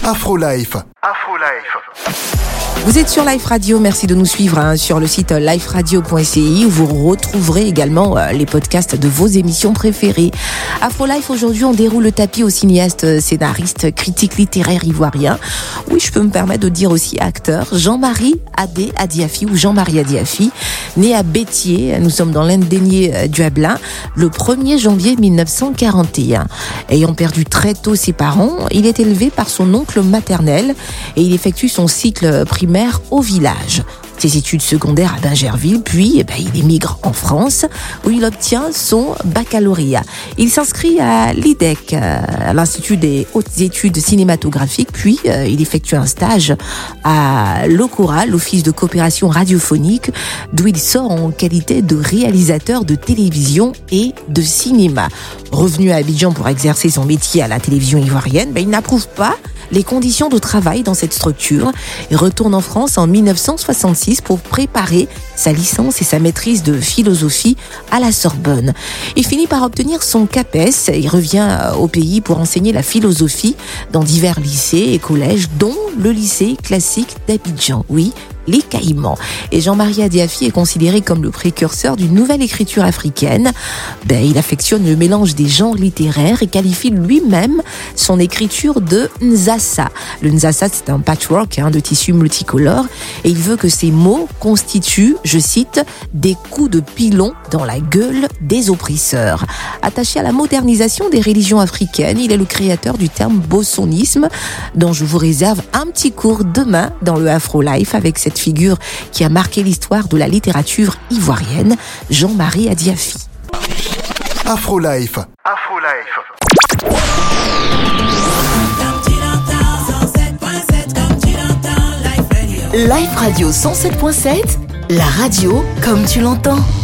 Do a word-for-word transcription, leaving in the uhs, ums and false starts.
Afro-Life. Afro-Life. Vous êtes sur Life Radio, merci de nous suivre hein, sur le site life radio point c i où vous retrouverez également euh, les podcasts de vos émissions préférées. Afro-Life, aujourd'hui on déroule le tapis au cinéaste, scénariste, critique littéraire ivoirien. Oui, je peux me permettre de dire aussi acteur, Jean-Marie Adé Adiafi ou Jean-Marie Adiafi, né à Béthier, nous sommes dans l'Indénié du Hablin, le premier janvier mille neuf cent quarante et un. Ayant perdu très tôt ses parents, il est élevé par son oncle maternel et il effectue son cycle primaire au village. Ses études secondaires à Bingerville, puis eh ben, il émigre en France où il obtient son baccalauréat. Il s'inscrit à l'I D E C, à l'Institut des hautes études cinématographiques, puis euh, il effectue un stage à l'Ocora, l'Office de coopération radiophonique, d'où il sort en qualité de réalisateur de télévision et de cinéma. Revenu à Abidjan pour exercer son métier à la télévision ivoirienne, ben, il n'approuve pas les conditions de travail dans cette structure et retourne en France en mille neuf cent soixante-six pour préparer sa licence et sa maîtrise de philosophie à la Sorbonne. Il finit par obtenir son CAPES et il revient au pays pour enseigner la philosophie dans divers lycées et collèges, dont le lycée classique d'Abidjan. Oui, les Caïmans. Et Jean-Marie Adiafi est considéré comme le précurseur d'une nouvelle écriture africaine. Ben, il affectionne le mélange des genres littéraires et qualifie lui-même son écriture de Nzassa. Le Nzassa, c'est un patchwork hein, de tissus multicolores et il veut que ces mots constituent, je cite, des coups de pilon dans la gueule des oppresseurs. Attaché à la modernisation des religions africaines, il est le créateur du terme bossonisme, dont je vous réserve un petit cours demain dans le Afro-Life avec cette figure qui a marqué l'histoire de la littérature ivoirienne, Jean-Marie Adiafi. Afro-Life. Afro-Life. Life Radio cent sept point sept, la radio comme tu l'entends.